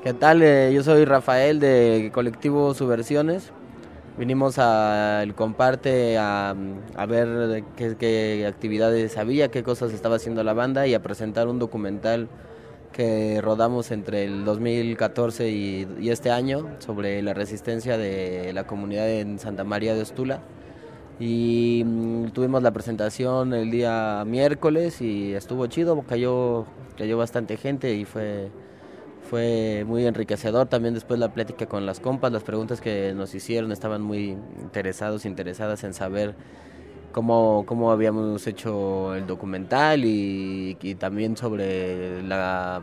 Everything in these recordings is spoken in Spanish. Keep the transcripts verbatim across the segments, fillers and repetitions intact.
¿Qué tal? Eh, yo soy Rafael de Colectivo Subversiones. Vinimos al Comparte a, a ver qué, qué actividades había, qué cosas estaba haciendo la banda y a presentar un documental que rodamos entre el dos mil catorce y, y este año sobre la resistencia de la comunidad en Santa María de Ostula. Y mm, tuvimos la presentación el día miércoles y estuvo chido, cayó, cayó bastante gente y fue fue muy enriquecedor. También después la plática con las compas, las preguntas que nos hicieron, estaban muy interesados, interesadas en saber cómo, cómo habíamos hecho el documental y, y también sobre la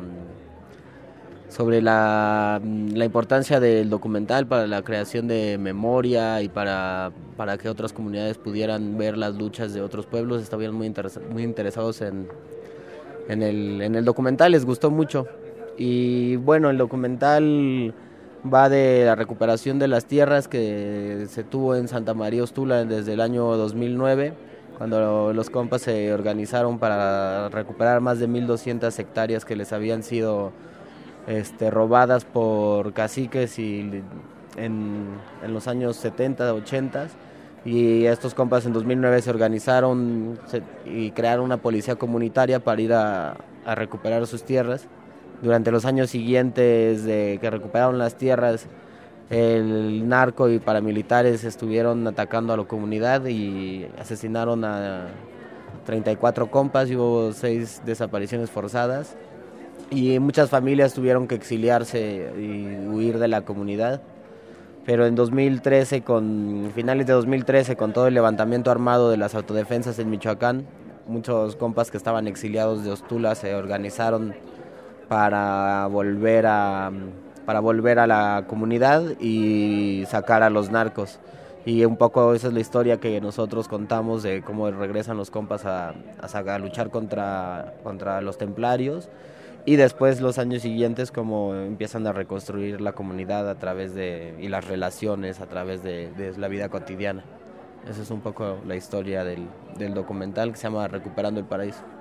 sobre la, la importancia del documental para la creación de memoria y para, para que otras comunidades pudieran ver las luchas de otros pueblos. Estaban muy, interes muy interesados en, en, el, en el documental, les gustó mucho. Y bueno, el documental va de la recuperación de las tierras que se tuvo en Santa María Ostula desde el año dos mil nueve, cuando los compas se organizaron para recuperar más de mil doscientas hectáreas que les habían sido este, robadas por caciques y en, en los años setenta, ochenta. Y estos compas en dos mil nueve se organizaron se, y crearon una policía comunitaria para ir a, a recuperar sus tierras. Durante los años siguientes de que recuperaron las tierras, el narco y paramilitares estuvieron atacando a la comunidad y asesinaron a treinta y cuatro compas y hubo seis desapariciones forzadas. Y muchas familias tuvieron que exiliarse y huir de la comunidad. Pero en dos mil trece, con finales de dos mil trece, con todo el levantamiento armado de las autodefensas en Michoacán, muchos compas que estaban exiliados de Ostula se organizaron para volver a para volver a la comunidad y sacar a los narcos. Y un poco esa es la historia que nosotros contamos de cómo regresan los compas a, a, a luchar contra, contra los templarios, y después los años siguientes cómo empiezan a reconstruir la comunidad a través de, y las relaciones a través de, de la vida cotidiana. Esa es un poco la historia del, del documental, que se llama Recuperando el Paraíso.